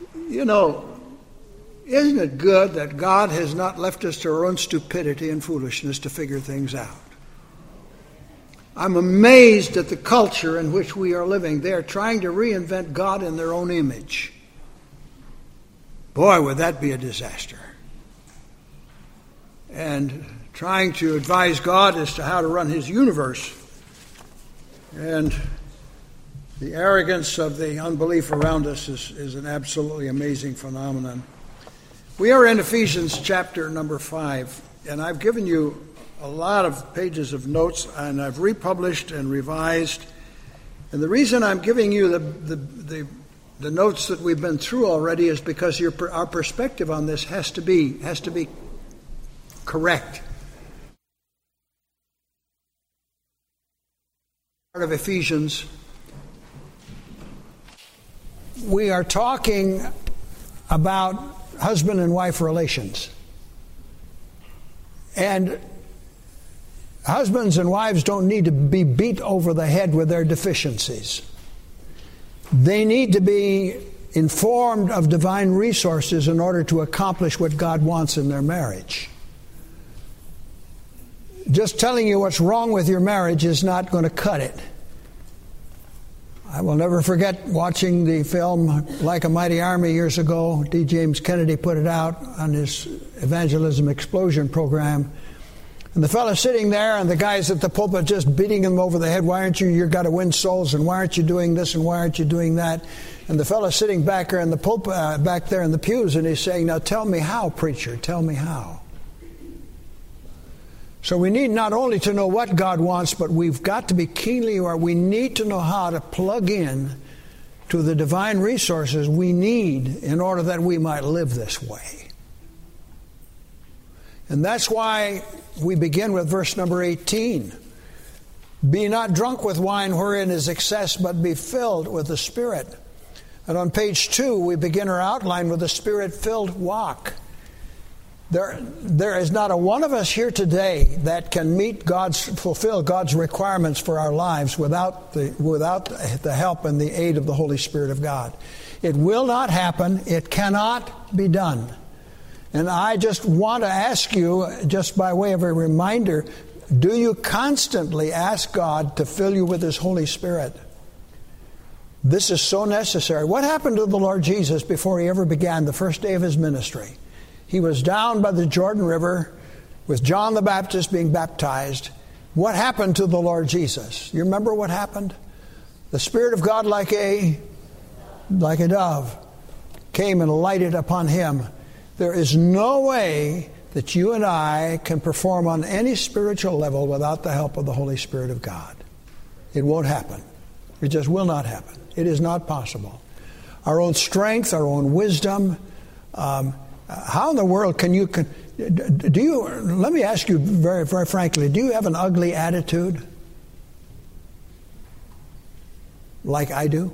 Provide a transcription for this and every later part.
You know, isn't it good that God has not left us to our own stupidity and foolishness to figure things out? I'm amazed at the culture in which we are living. They are trying to reinvent God in their own image. Boy, would that be a disaster. And trying to advise God as to how to run his universe. And the arrogance of the unbelief around us is an absolutely amazing phenomenon. We are in Ephesians chapter number 5, and I've given you a lot of pages of notes, and I've republished and revised. And the reason I'm giving you the notes that we've been through already is because our perspective on this has to be correct. Part of Ephesians, we are talking about husband and wife relations. And husbands and wives don't need to be beat over the head with their deficiencies. They need to be informed of divine resources in order to accomplish what God wants in their marriage. Just telling you what's wrong with your marriage is not going to cut it. I will never forget watching the film Like a Mighty Army years ago. D. James Kennedy put it out on his Evangelism Explosion program. And the fellow sitting there and the guys at the pulpit just beating him over the head. Why aren't you've got to win souls, and why aren't you doing this, and why aren't you doing that? And the fellow sitting back there in the pulpit, back there in the pews, and he's saying, now tell me how, preacher, tell me how. So we need not only to know what God wants, but we've got to be keenly aware. We need to know how to plug in to the divine resources we need in order that we might live this way. And that's why we begin with verse number 18. Be not drunk with wine wherein is excess, but be filled with the Spirit. And on page 2, we begin our outline with a Spirit-filled walk. There is not a one of us here today that can fulfill God's requirements for our lives without the help and the aid of the Holy Spirit of God. It will not happen. It cannot be done. And I just want to ask you, just by way of a reminder, do you constantly ask God to fill you with His Holy Spirit? This is so necessary. What happened to the Lord Jesus before He ever began the first day of His ministry? He was down by the Jordan River with John the Baptist being baptized. What happened to the Lord Jesus? You remember what happened? The Spirit of God like a dove came and lighted upon Him. There is no way that you and I can perform on any spiritual level without the help of the Holy Spirit of God. It won't happen. It just will not happen. It is not possible. Our own strength, our own wisdom. How in the world can you? Let me ask you very, very frankly. Do you have an ugly attitude, like I do?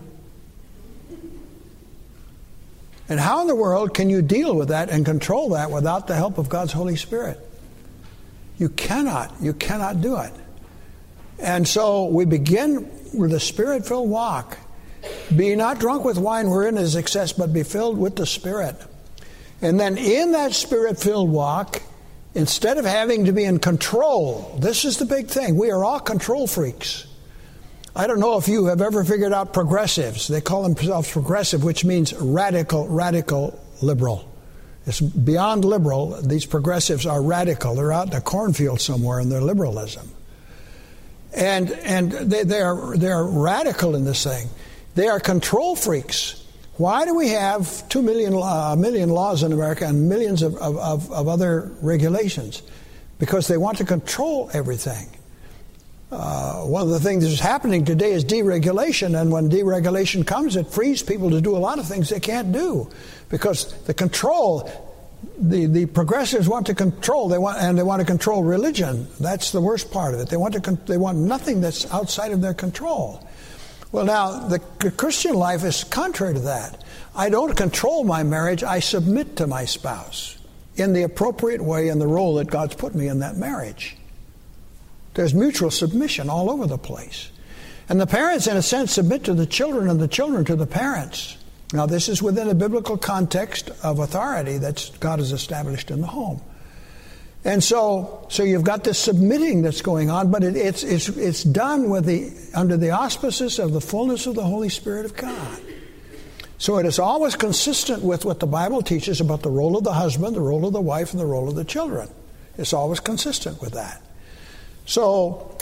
And how in the world can you deal with that and control that without the help of God's Holy Spirit? You cannot. You cannot do it. And so we begin with a Spirit-filled walk. Be not drunk with wine wherein is excess, but be filled with the Spirit. And then in that Spirit-filled walk, instead of having to be in control, this is the big thing. We are all control freaks. I don't know if you have ever figured out progressives. They call themselves progressive, which means radical liberal. It's beyond liberal. These progressives are radical. They're out in a cornfield somewhere in their liberalism. And they are radical in this thing. They are control freaks. Why do we have 2 million laws in America and millions of other regulations? Because they want to control everything. One of the things that's happening today is deregulation, and when deregulation comes, it frees people to do a lot of things they can't do, because the progressives want to control. They want to control religion. That's the worst part of it. They want nothing that's outside of their control. Well, now, the Christian life is contrary to that. I don't control my marriage. I submit to my spouse in the appropriate way in the role that God's put me in that marriage. There's mutual submission all over the place. And the parents, in a sense, submit to the children and the children to the parents. Now, this is within a biblical context of authority that God has established in the home. And so you've got this submitting that's going on, but it's done under the auspices of the fullness of the Holy Spirit of God. So it is always consistent with what the Bible teaches about the role of the husband, the role of the wife, and the role of the children. It's always consistent with that. So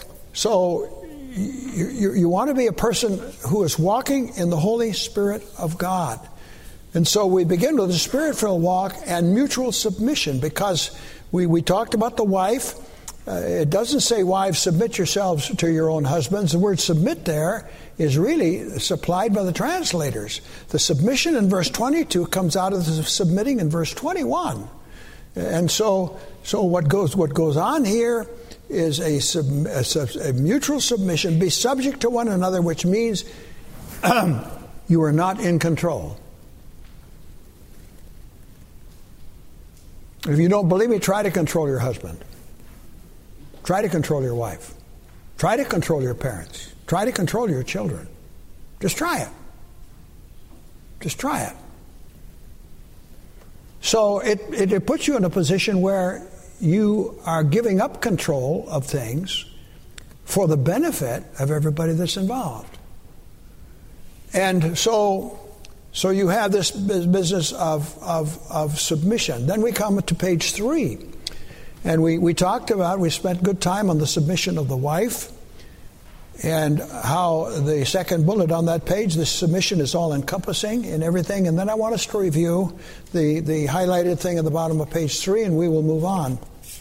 you want to be a person who is walking in the Holy Spirit of God. And so we begin with a Spirit-filled walk and mutual submission, because we talked about the wife. It doesn't say, wives, submit yourselves to your own husbands. The word submit there is really supplied by the translators. The submission in verse 22 comes out of the submitting in verse 21. And so what goes on here is a mutual submission. Be subject to one another, which means you are not in control. If you don't believe me, try to control your husband. Try to control your wife. Try to control your parents. Try to control your children. Just try it. Just try it. So it puts you in a position where you are giving up control of things for the benefit of everybody that's involved. And so you have this business of submission. Then we come to page 3. And we spent good time on the submission of the wife, and how the second bullet on that page, the submission is all encompassing in everything. And then I want us to review the highlighted thing at the bottom of page 3, and we will move on.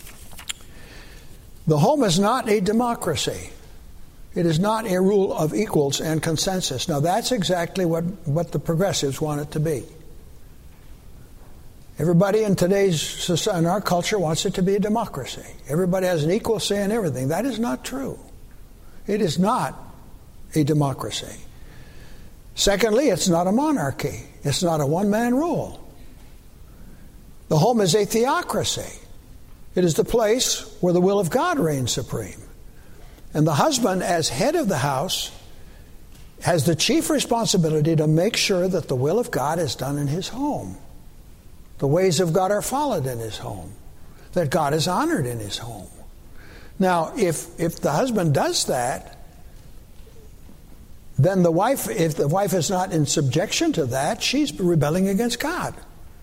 The home is not a democracy. It is not a rule of equals and consensus. Now, that's exactly what the progressives want it to be. Everybody in today's society, in our culture, wants it to be a democracy. Everybody has an equal say in everything. That is not true. It is not a democracy. Secondly, it's not a monarchy. It's not a one-man rule. The home is a theocracy. It is the place where the will of God reigns supreme. And the husband, as head of the house, has the chief responsibility to make sure that the will of God is done in his home. The ways of God are followed in his home. That God is honored in his home. Now, if the husband does that, then if the wife is not in subjection to that, she's rebelling against God.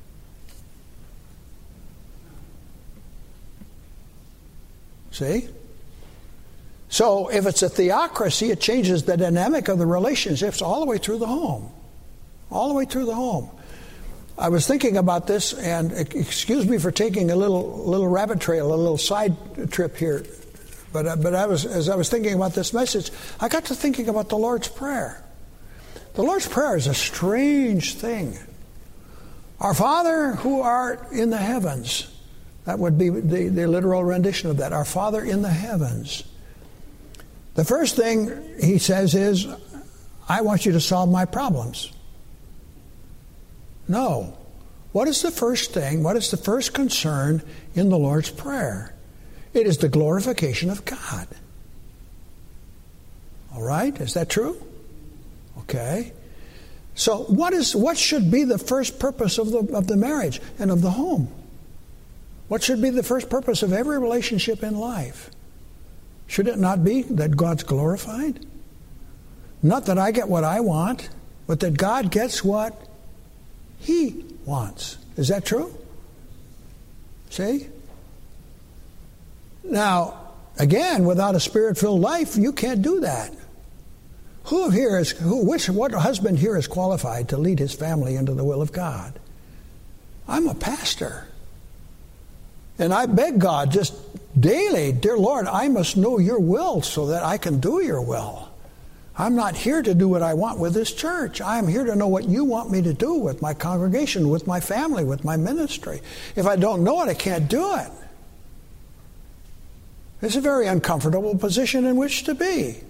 See? So if it's a theocracy, it changes the dynamic of the relationships all the way through the home. All the way through the home. I was thinking about this, and excuse me for taking a little rabbit trail, a little side trip here. But as I was thinking about this message, I got to thinking about the Lord's Prayer. The Lord's Prayer is a strange thing. Our Father who art in the heavens. That would be the literal rendition of that. Our Father in the heavens. The first thing he says is, I want you to solve my problems. No. What is the first thing? What is the first concern in the Lord's Prayer? It is the glorification of God. All right? Is that true? Okay. So what should be the first purpose of the marriage and of the home? What should be the first purpose of every relationship in life? Should it not be that God's glorified? Not that I get what I want, but that God gets what He wants. Is that true? See? Now, again, without a Spirit-filled life, you can't do that. What husband here is qualified to lead his family into the will of God? I'm a pastor. And I beg God just daily, dear Lord, I must know your will so that I can do your will. I'm not here to do what I want with this church. I'm here to know what you want me to do with my congregation, with my family, with my ministry. If I don't know it, I can't do it. It's a very uncomfortable position in which to be.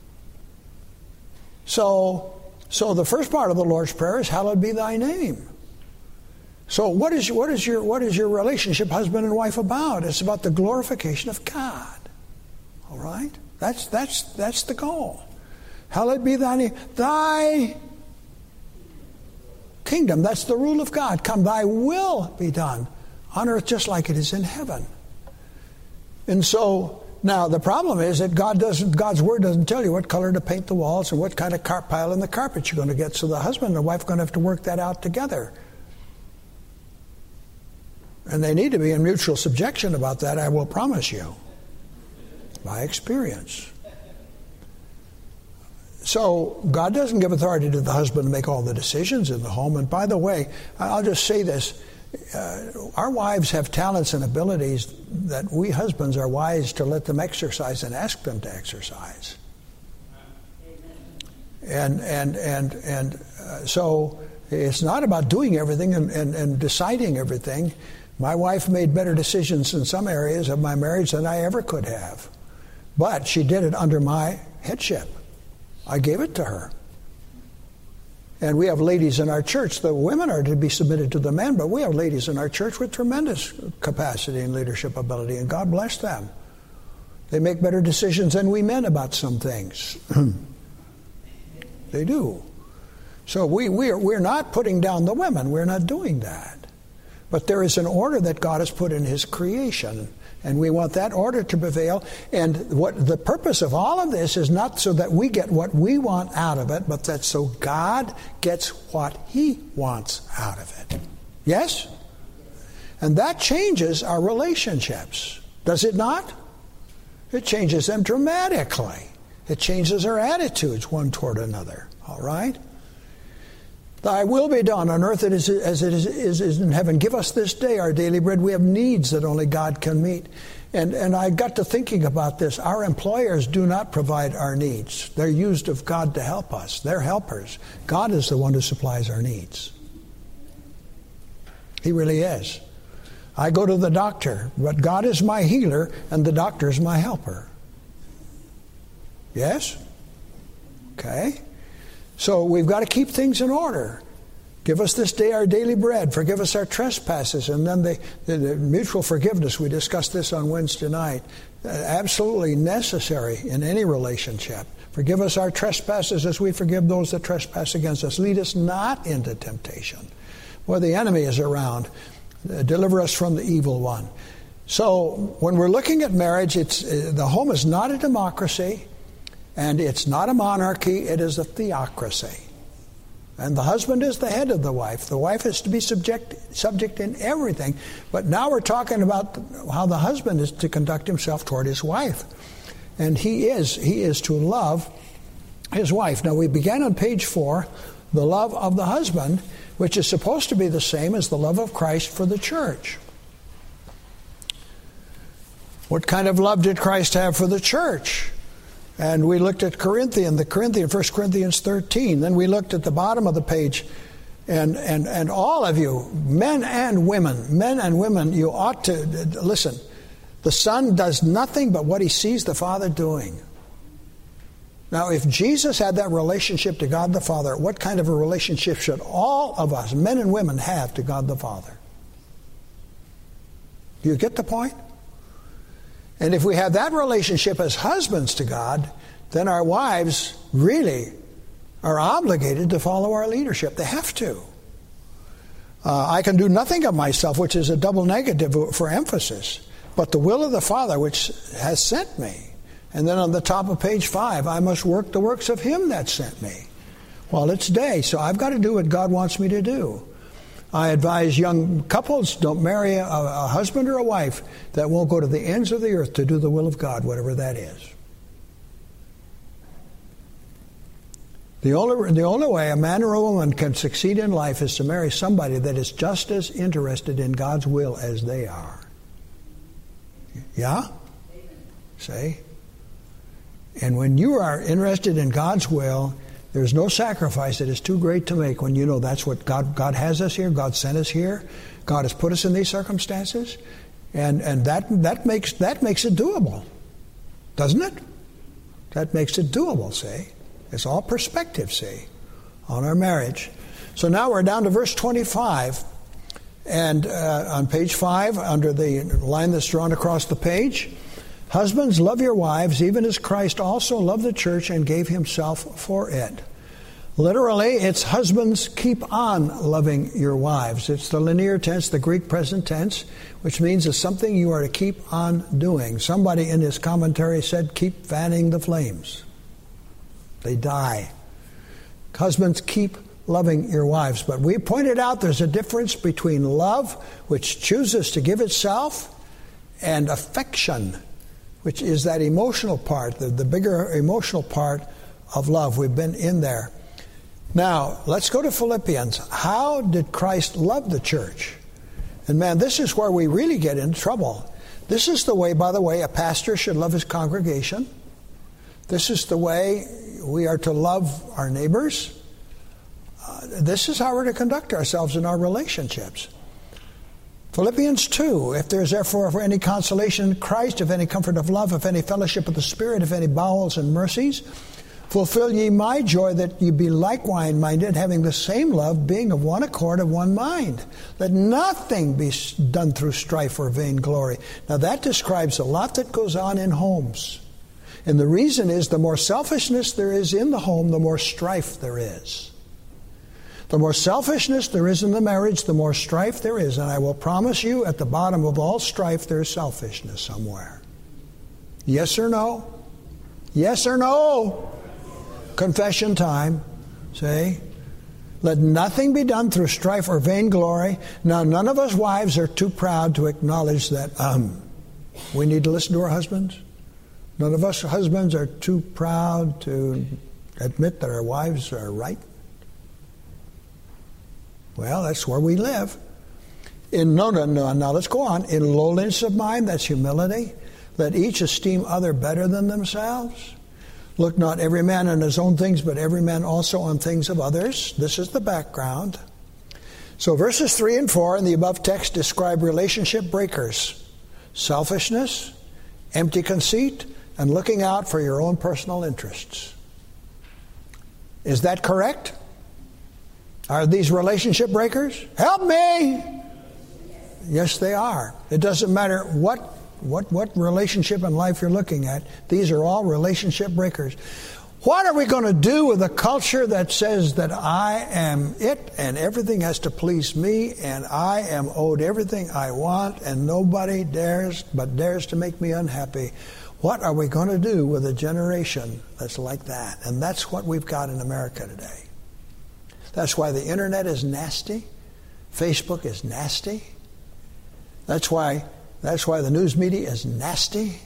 So the first part of the Lord's Prayer is, hallowed be thy name. So what is your relationship, husband and wife, about? It's about the glorification of God. All right? That's the goal. Hallowed be thy name. Thy kingdom. That's the rule of God. Come, thy will be done on earth just like it is in heaven. And so, now the problem is that God's word doesn't tell you what color to paint the walls and what kind of pile in the carpet you're going to get. So the husband and the wife are going to have to work that out together. And they need to be in mutual subjection about that, I will promise you, by experience. So God doesn't give authority to the husband to make all the decisions in the home. And by the way, I'll just say this. Our wives have talents and abilities that we husbands are wise to let them exercise and ask them to exercise. And so it's not about doing everything and deciding everything. My wife made better decisions in some areas of my marriage than I ever could have. But she did it under my headship. I gave it to her. And we have ladies in our church. The women are to be submitted to the men, but we have ladies in our church with tremendous capacity and leadership ability, and God bless them. They make better decisions than we men about some things. They do. So we're not putting down the women. We're not doing that. But there is an order that God has put in His creation, and we want that order to prevail. And what the purpose of all of this is not so that we get what we want out of it, but that so God gets what He wants out of it. Yes? And that changes our relationships. Does it not? It changes them dramatically. It changes our attitudes one toward another. All right? Thy will be done on earth as it is in heaven. Give us this day our daily bread. We have needs that only God can meet. And I got to thinking about this. Our employers do not provide our needs. They're used of God to help us. They're helpers. God is the one who supplies our needs. He really is. I go to the doctor, but God is my healer and the doctor is my helper. Yes? Okay. So we've got to keep things in order. Give us this day our daily bread. Forgive us our trespasses. And then the mutual forgiveness, we discussed this on Wednesday night. Absolutely necessary in any relationship. Forgive us our trespasses as we forgive those that trespass against us. Lead us not into temptation. Well, the enemy is around. Deliver us from the evil one. So when we're looking at marriage, the home is not a democracy. And it's not a monarchy, it is a theocracy. And the husband is the head of the wife. The wife is to be subject in everything. But now we're talking about how the husband is to conduct himself toward his wife. And he is to love his wife. Now we began on page 4, the love of the husband, which is supposed to be the same as the love of Christ for the church. What kind of love did Christ have for the church? And we looked at 1 Corinthians 13. Then we looked at the bottom of the page. And all of you, men and women, you ought to listen. The Son does nothing but what He sees the Father doing. Now, if Jesus had that relationship to God the Father, what kind of a relationship should all of us, men and women, have to God the Father? Do you get the point? And if we have that relationship as husbands to God, then our wives really are obligated to follow our leadership. They have to. I can do nothing of myself, which is a double negative for emphasis, but the will of the Father which has sent me. And then on the top of page 5, I must work the works of Him that sent me. Well, it's day, so I've got to do what God wants me to do. I advise young couples, don't marry a husband or a wife that won't go to the ends of the earth to do the will of God, whatever that is. The only way a man or a woman can succeed in life is to marry somebody that is just as interested in God's will as they are. Yeah? See? And when you are interested in God's will, there's no sacrifice that is too great to make when you know that's what God has us here, God sent us here, God has put us in these circumstances, and that makes it doable, doesn't it? That makes it doable, see? It's all perspective, see, on our marriage. So now we're down to verse 25, and on page 5, under the line that's drawn across the page, husbands, love your wives, even as Christ also loved the church and gave Himself for it. Literally, it's husbands, keep on loving your wives. It's the linear tense, the Greek present tense, which means it's something you are to keep on doing. Somebody in his commentary said, keep fanning the flames. They die. Husbands, keep loving your wives. But we pointed out there's a difference between love, which chooses to give itself, and affection, which is that emotional part, the bigger emotional part of love. We've been in there. Now, let's go to Philippians. How did Christ love the church? And man, this is where we really get in trouble. This is the way, by the way, a pastor should love his congregation. This is the way we are to love our neighbors. This is how we're to conduct ourselves in our relationships. Philippians 2, if there is therefore any consolation in Christ, if any comfort of love, if any fellowship of the Spirit, if any bowels and mercies, fulfill ye my joy, that ye be like minded, having the same love, being of one accord, of one mind. Let nothing be done through strife or vainglory. Now that describes a lot that goes on in homes. And the reason is, the more selfishness there is in the home, the more strife there is. The more selfishness there is in the marriage, the more strife there is. And I will promise you, at the bottom of all strife, there is selfishness somewhere. Yes or no? Yes or no? Confession time. Say, let nothing be done through strife or vainglory. Now, none of us wives are too proud to acknowledge that we need to listen to our husbands. None of us husbands are too proud to admit that our wives are right. Well, that's where we live. Now let's go on. In lowliness of mind, that's humility. Let each esteem other better than themselves. Look not every man on his own things, but every man also on things of others. This is the background. So verses 3 and 4 in the above text describe relationship breakers: selfishness, empty conceit, and looking out for your own personal interests. Is that correct? Are these relationship breakers? Help me! Yes, they are. It doesn't matter what relationship in life you're looking at. These are all relationship breakers. What are we going to do with a culture that says that I am it and everything has to please me and I am owed everything I want and nobody dares to make me unhappy? What are we going to do with a generation that's like that? And that's what we've got in America today. That's why the internet is nasty. Facebook is nasty. That's why the news media is nasty.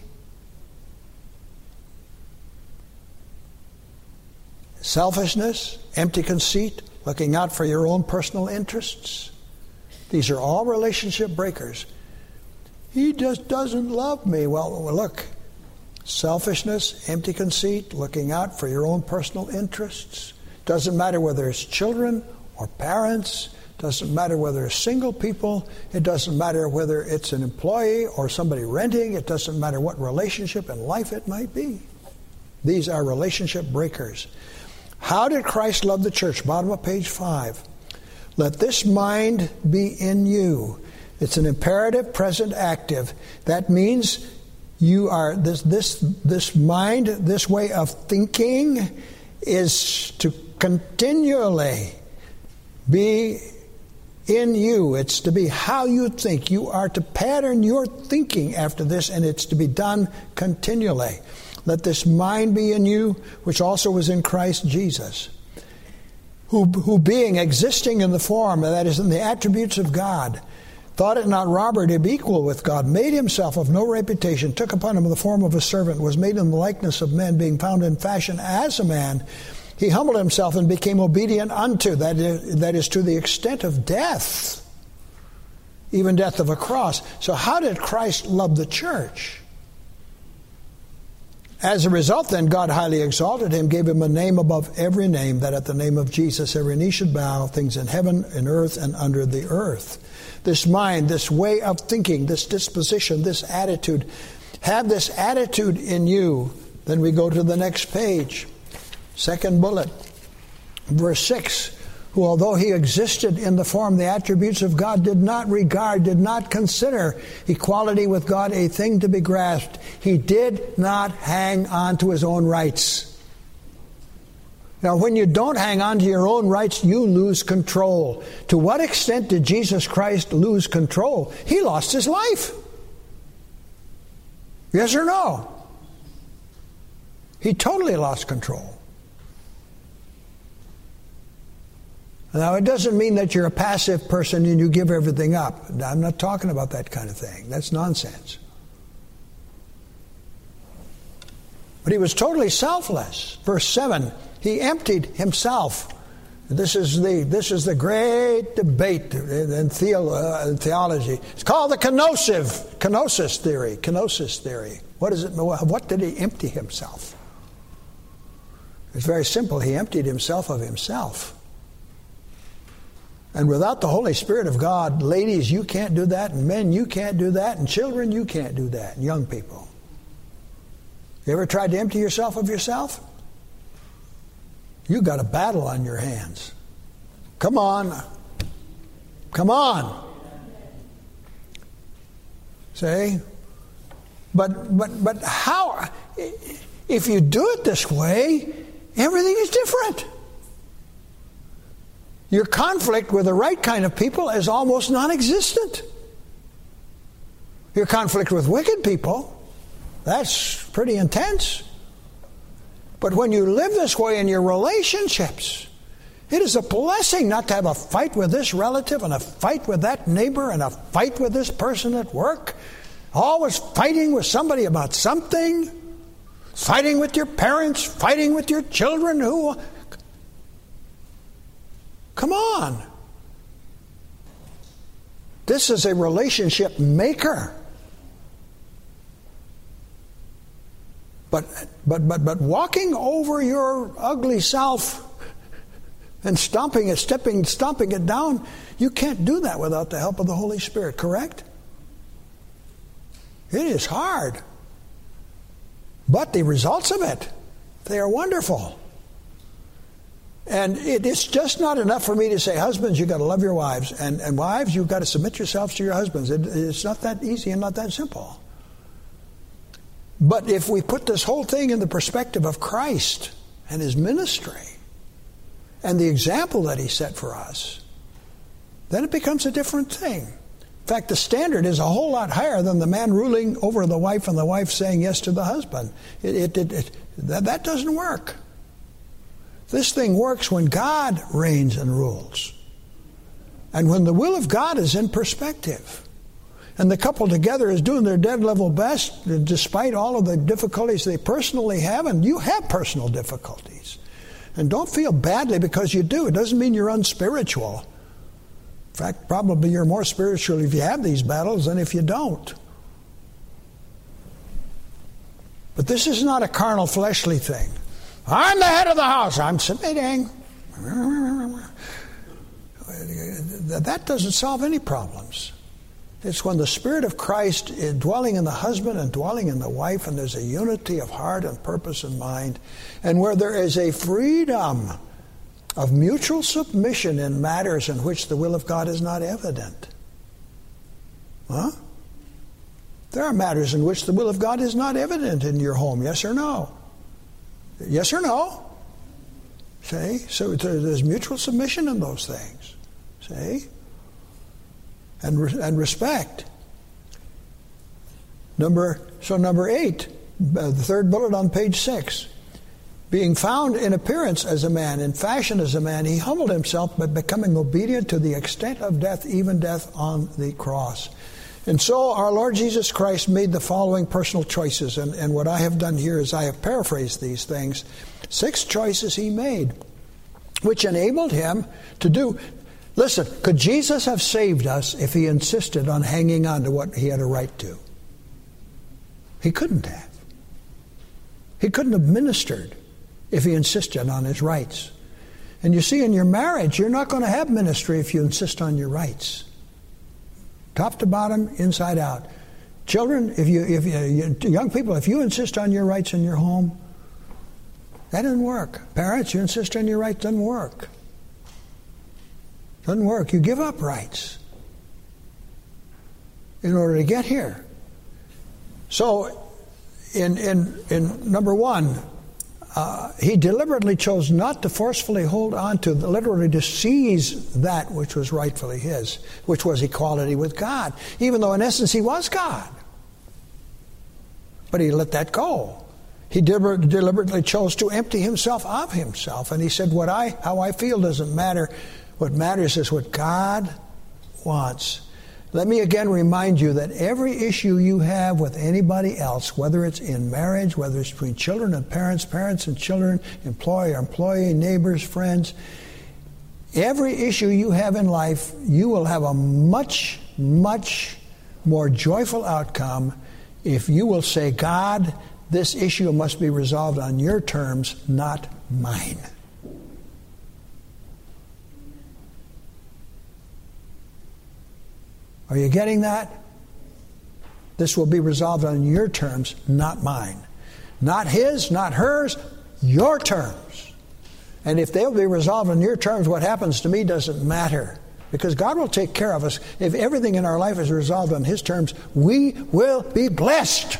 Selfishness, empty conceit, looking out for your own personal interests. These are all relationship breakers. He just doesn't love me. Well, look, selfishness, empty conceit, looking out for your own personal interests. Doesn't matter whether it's children or parents. Doesn't matter whether it's single people. It doesn't matter whether it's an employee or somebody renting. It doesn't matter what relationship in life it might be. These are relationship breakers. How did Christ love the church? Bottom of page 5. Let this mind be in you. It's an imperative, present active. That means you are this mind, this way of thinking is to continually be in you. It's to be how you think. You are to pattern your thinking after this, and it's to be done continually. Let this mind be in you, which also was in Christ Jesus, who being existing in the form, that is in the attributes of God, thought it not robbery to be equal with God, made himself of no reputation, took upon him the form of a servant, was made in the likeness of men, being found in fashion as a man. He humbled himself and became obedient unto, that is to the extent of death, even death of a cross. So how did Christ love the church? As a result, then, God highly exalted him, gave him a name above every name, that at the name of Jesus every knee should bow, things in heaven, in earth, and under the earth. This mind, this way of thinking, this disposition, this attitude, have this attitude in you. Then we go to the next page. Second bullet, verse 6, who although he existed in the form, the attributes of God, did not regard, did not consider equality with God a thing to be grasped. He did not hang on to his own rights. Now, when you don't hang on to your own rights, you lose control. To what extent did Jesus Christ lose control? He lost his life. Yes or no? He totally lost control. Now, it doesn't mean that you're a passive person and you give everything up. I'm not talking about that kind of thing. That's nonsense. But he was totally selfless. Verse 7, he emptied himself. This is the great debate in theology. It's called the kenosis theory. What is it? What did he empty himself? It's very simple. He emptied himself of himself. And without the Holy Spirit of God, ladies, you can't do that, and men, you can't do that, and children, you can't do that, and young people. You ever tried to empty yourself of yourself? You've got a battle on your hands. Come on. Come on. See? But how? If you do it this way, everything is different. Your conflict with the right kind of people is almost non-existent. Your conflict with wicked people, that's pretty intense. But when you live this way in your relationships, it is a blessing not to have a fight with this relative and a fight with that neighbor and a fight with this person at work. Always fighting with somebody about something. Fighting with your parents, fighting with your children. Come on. This is a relationship maker. But walking over your ugly self and stomping it down, you can't do that without the help of the Holy Spirit, correct? It is hard. But the results of it, they are wonderful. And it's just not enough for me to say, husbands, you've got to love your wives. And wives, you've got to submit yourselves to your husbands. It's not that easy and not that simple. But if we put this whole thing in the perspective of Christ and his ministry and the example that he set for us, then it becomes a different thing. In fact, the standard is a whole lot higher than the man ruling over the wife and the wife saying yes to the husband. That doesn't work. This thing works when God reigns and rules. And when the will of God is in perspective. And the couple together is doing their dead level best despite all of the difficulties they personally have. And you have personal difficulties. And don't feel badly because you do. It doesn't mean you're unspiritual. In fact, probably you're more spiritual if you have these battles than if you don't. But this is not a carnal, fleshly thing. I'm the head of the house. I'm submitting. That doesn't solve any problems. It's when the Spirit of Christ is dwelling in the husband and dwelling in the wife, and there's a unity of heart and purpose and mind, and where there is a freedom of mutual submission in matters in which the will of God is not evident. Huh? There are matters in which the will of God is not evident in your home, yes or no? Yes or no? See? So there's mutual submission in those things. See? And respect. Number 8, the third bullet on page 6. Being found in appearance as a man, in fashion as a man, he humbled himself by becoming obedient to the extent of death, even death on the cross. And so our Lord Jesus Christ made the following personal choices. And what I have done here is I have paraphrased these things. 6 choices he made, which enabled him to do. Listen, could Jesus have saved us if he insisted on hanging on to what he had a right to? He couldn't have. He couldn't have ministered if he insisted on his rights. And you see, in your marriage, you're not going to have ministry if you insist on your rights. Top to bottom, inside out. Children, if you young people, if you insist on your rights in your home, that doesn't work. Parents, you insist on your rights, doesn't work. Doesn't work. You give up rights in order to get here. So, in number 1, he deliberately chose not to forcefully hold on to, literally to seize that which was rightfully his, which was equality with God, even though in essence he was God. But he let that go. He deliberately chose to empty himself of himself. And he said, how I feel doesn't matter. What matters is what God wants. Let me again remind you that every issue you have with anybody else, whether it's in marriage, whether it's between children and parents, parents and children, employee, neighbors, friends, every issue you have in life, you will have a much, much more joyful outcome if you will say, God, this issue must be resolved on your terms, not mine. Are you getting that? This will be resolved on your terms, not mine. Not his, not hers, your terms. And if they'll be resolved on your terms, what happens to me doesn't matter. Because God will take care of us. If everything in our life is resolved on his terms, we will be blessed.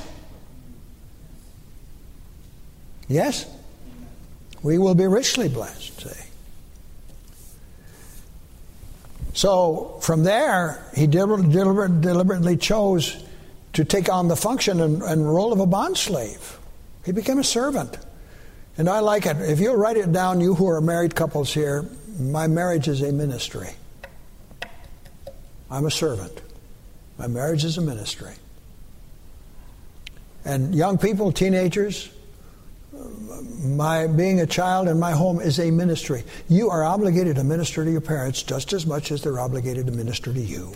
Yes? We will be richly blessed, see. So from there, he deliberately chose to take on the function and role of a bondslave. He became a servant. And I like it. If you'll write it down, you who are married couples here, my marriage is a ministry. I'm a servant. My marriage is a ministry. And young people, teenagers, my being a child in my home is a ministry. You are obligated to minister to your parents just as much as they're obligated to minister to you.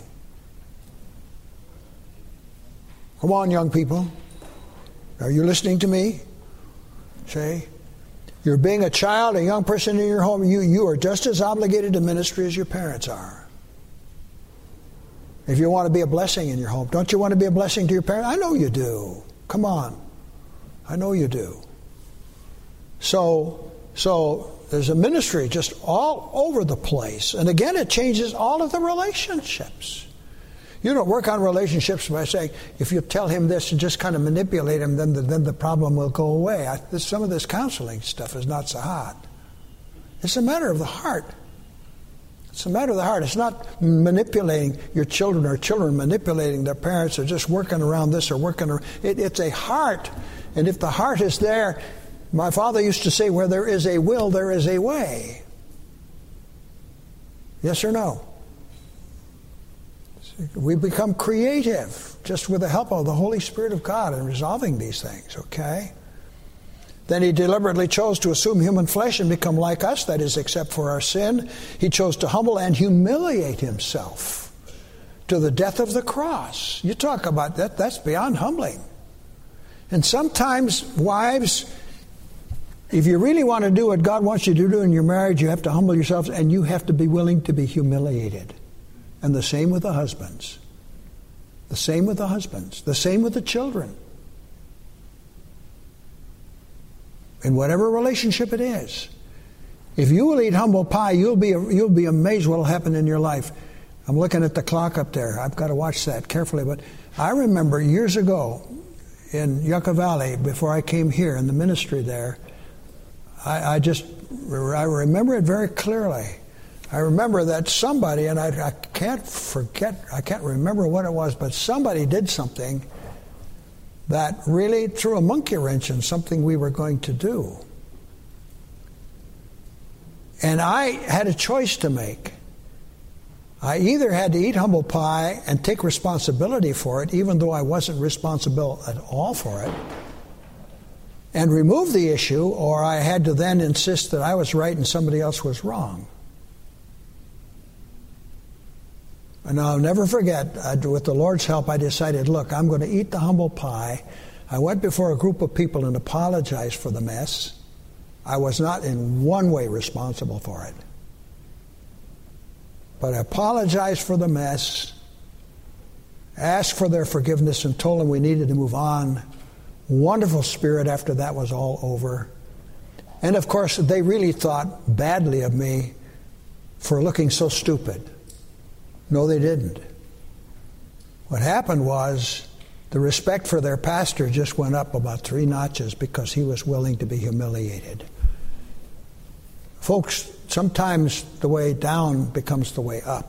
Come on, young people. Are you listening to me? Say, you're being a child, a young person in your home, you are just as obligated to ministry as your parents are. If you want to be a blessing in your home, don't you want to be a blessing to your parents? I know you do. Come on. I know you do. So there's a ministry just all over the place. And again, it changes all of the relationships. You don't work on relationships by saying, if you tell him this and just kind of manipulate him, then the problem will go away. Some of this counseling stuff is not so hot. It's a matter of the heart. It's a matter of the heart. It's not manipulating your children or children manipulating their parents or just working around this or working around. It's a heart. And if the heart is there, my father used to say, where there is a will, there is a way. Yes or no? We become creative just with the help of the Holy Spirit of God in resolving these things, okay? Then he deliberately chose to assume human flesh and become like us, that is, except for our sin. He chose to humble and humiliate himself to the death of the cross. You talk about that, that's beyond humbling. And sometimes, wives, if you really want to do what God wants you to do in your marriage, you have to humble yourselves and you have to be willing to be humiliated. And the same with the husbands. The same with the husbands. The same with the children. In whatever relationship it is. If you will eat humble pie, you'll be amazed what will happen in your life. I'm looking at the clock up there. I've got to watch that carefully. But I remember years ago in Yucca Valley, before I came here in the ministry there, I remember it very clearly. I remember that somebody, and I can't remember what it was, but somebody did something that really threw a monkey wrench in something we were going to do. And I had a choice to make. I either had to eat humble pie and take responsibility for it, even though I wasn't responsible at all for it, and remove the issue, or I had to then insist that I was right and somebody else was wrong. And I'll never forget, with the Lord's help, I decided, look, I'm going to eat the humble pie. I went before a group of people and apologized for the mess. I was not in one way responsible for it. But I apologized for the mess, asked for their forgiveness, and told them we needed to move on. Wonderful spirit after that was all over. And of course, they really thought badly of me for looking so stupid. No, they didn't. What happened was The respect for their pastor just went up about 3 notches because he was willing to be humiliated. Folks, sometimes the way down becomes the way up.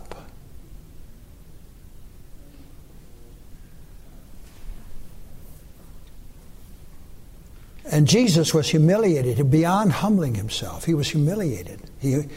And Jesus was humiliated beyond humbling himself. He was humiliated. He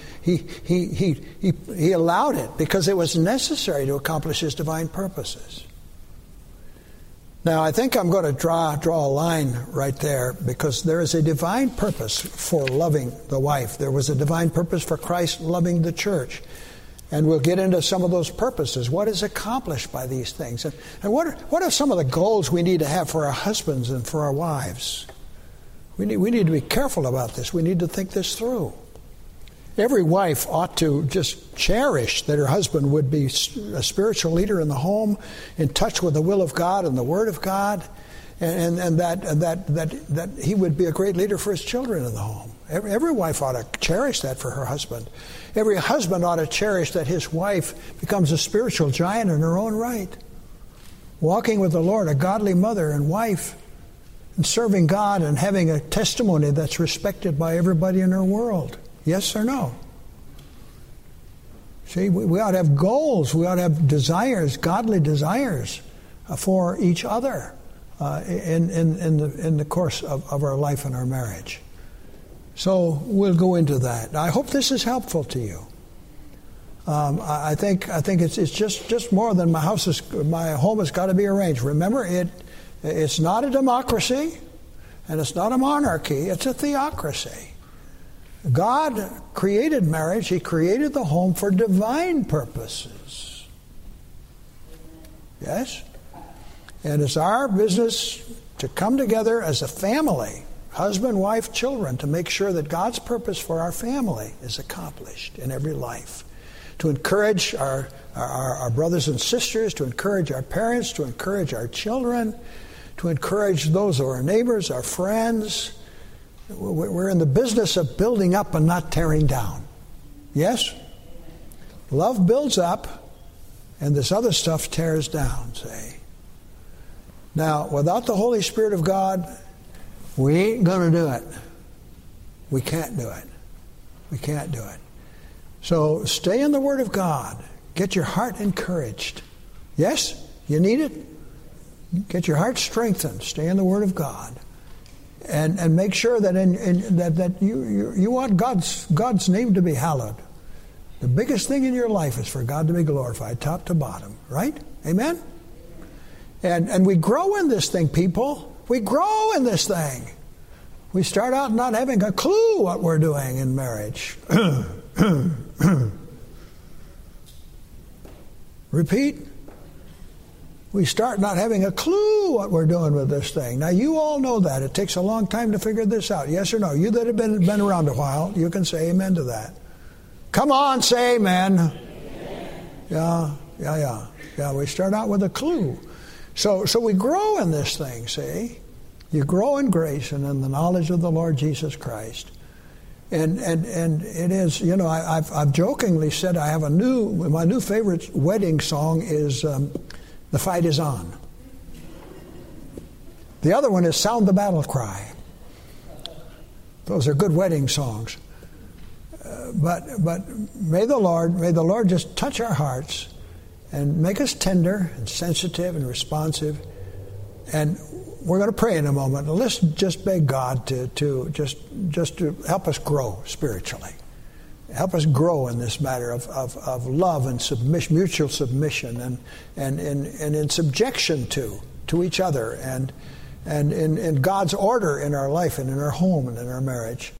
allowed it because it was necessary to accomplish his divine purposes. Now, I think I'm going to draw a line right there because there is a divine purpose for loving the wife. There was a divine purpose for Christ loving the church. And we'll get into some of those purposes. What is accomplished by these things? And what are some of the goals we need to have for our husbands and for our wives? We need to be careful about this. We need to think this through. Every wife ought to just cherish that her husband would be a spiritual leader in the home, in touch with the will of God and the Word of God, and that he would be a great leader for his children in the home. Every wife ought to cherish that for her husband. Every husband ought to cherish that his wife becomes a spiritual giant in her own right, walking with the Lord, a godly mother and wife, and serving God and having a testimony that's respected by everybody in her world. Yes or no? See, we ought to have goals. We ought to have desires, godly desires for each other in the course of our life and our marriage. So we'll go into that. I hope this is helpful to you. I think it's just more than my home has got to be arranged. Remember, it's not a democracy and it's not a monarchy. It's a theocracy. God created marriage. He created the home for divine purposes. Yes? And it's our business to come together as a family, husband, wife, children, to make sure that God's purpose for our family is accomplished in every life. To encourage our brothers and sisters, to encourage our parents, to encourage our children, to encourage those of our neighbors, our friends. We're in the business of building up and not tearing down. Yes? Love builds up, and this other stuff tears down, see? Now, without the Holy Spirit of God, we ain't going to do it. We can't do it. We can't do it. So stay in the Word of God. Get your heart encouraged. Yes? You need it? Get your heart strengthened. Stay in the Word of God. And make sure that that you want God's name to be hallowed. The biggest thing in your life is for God to be glorified, top to bottom. Right? Amen? And we grow in this thing, people. We grow in this thing. We start out not having a clue what we're doing in marriage. Repeat. We start not having a clue what we're doing with this thing. Now, you all know that. It takes a long time to figure this out. Yes or no? You that have been around a while, you can say amen to that. Come on, say amen. Yeah. We start out with a clue. So we grow in this thing, see? You grow in grace and in the knowledge of the Lord Jesus Christ. And it is, I've jokingly said I have my new favorite wedding song is The Fight Is On. The other one is Sound the Battle Cry. Those are good wedding songs. But may the Lord just touch our hearts and make us tender and sensitive and responsive. And we're going to pray in a moment. Let's just beg God to help us grow spiritually. Help us grow in this matter of love and submission, mutual submission, and in subjection to each other, and in God's order in our life and in our home and in our marriage.